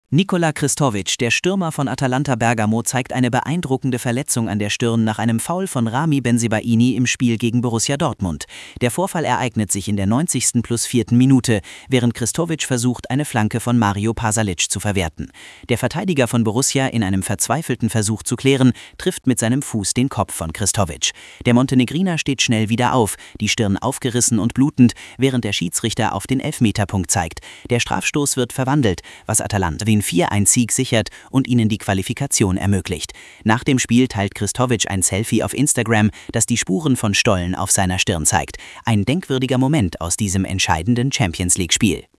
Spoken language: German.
Nikola Kristovic, der Stürmer von Atalanta Bergamo, zeigt eine beeindruckende Verletzung an der Stirn nach einem Foul von Rami Bensebaini im Spiel gegen Borussia Dortmund. Der Vorfall ereignet sich in der 90. + 4. Minute, während Kristovic versucht, eine Flanke von Mario Pasalic zu verwerten. Der Verteidiger von Borussia, in einem verzweifelten Versuch zu klären, trifft mit seinem Fuß den Kopf von Kristovic. Der Montenegriner steht schnell wieder auf, die Stirn aufgerissen und blutend, während der Schiedsrichter auf den Elfmeterpunkt zeigt. Der Strafstoß wird verwandelt, was Atalanta den 4-1-Sieg sichert und ihnen die Qualifikation ermöglicht. Nach dem Spiel teilt Kristovic ein Selfie auf Instagram, das die Spuren von Stollen auf seiner Stirn zeigt. Ein denkwürdiger Moment aus diesem entscheidenden Champions-League-Spiel.